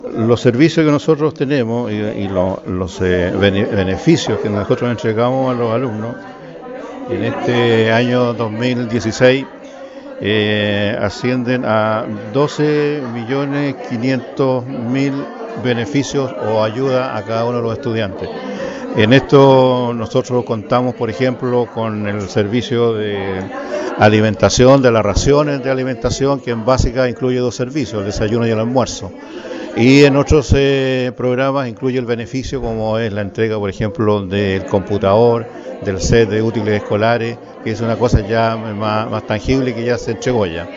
Los servicios que nosotros tenemos y los beneficios que nosotros entregamos a los alumnos en este año 2016 ascienden a 12.500.000 beneficios o ayuda a cada uno de los estudiantes. En esto nosotros contamos, por ejemplo, con el servicio de alimentación, de las raciones de alimentación, que en básica incluye dos servicios, el desayuno y el almuerzo. Y en otros programas incluye el beneficio como es la entrega, por ejemplo, del computador, del set de útiles escolares, que es una cosa ya más tangible que ya se entregó ya.